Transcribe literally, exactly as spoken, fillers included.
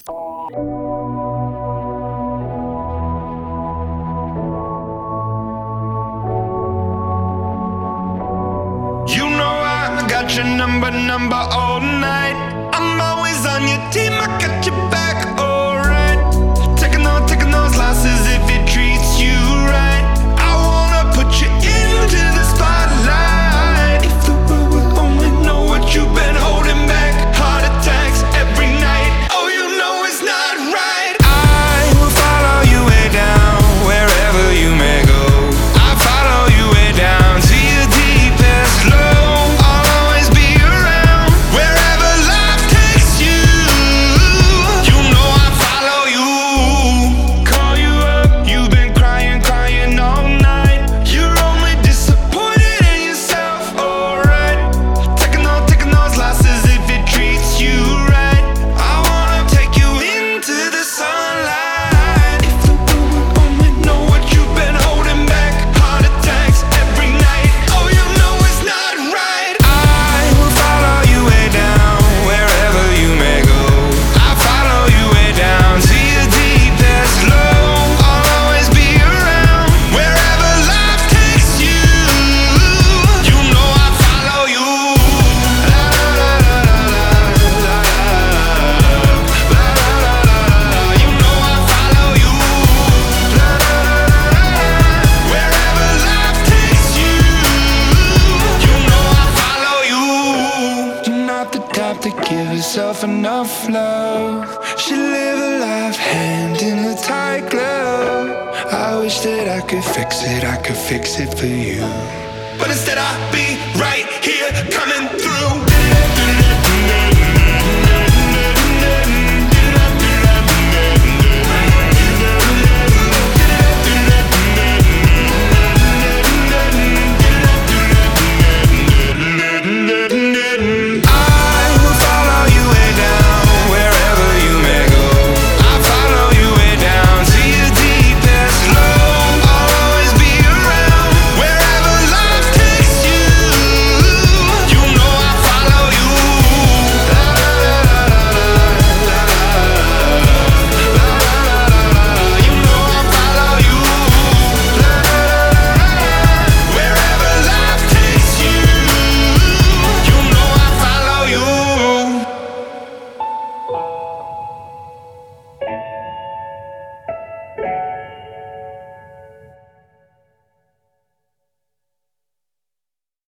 You know I got your number, number all night. I'm always on your team, I got your back, alright. Taking on, taking those losses if it treats you right. I wanna put you into the spotlight. If the world would only know what you've been holding back. Heart attacks every night, oh you know it's not right. I will follow you way down, wherever you may go. I follow you way down to your deepest low. I'll always be around, wherever life takes you. You know I follow you. Call you up, you've been crying, crying all night. You're only disappointed in yourself, alright. Taking on, taking those losses if it treats you right. I wanna take you into the sunlight. If the world would only know what you've been holding back. Heart attacks every night, oh you know it's not right. I will follow you way down, wherever you may go. I follow you way down to your deepest low. I'll always be around, wherever life takes you. You know I follow you. La la la la la la la la la. You know I follow you. La la la la la. Wherever life takes you. You know I follow you. You're not the type to give yourself enough love. Should live a life hand in a tight glove. I wish that I could fix it, I could fix it for you. But instead I'll be right here coming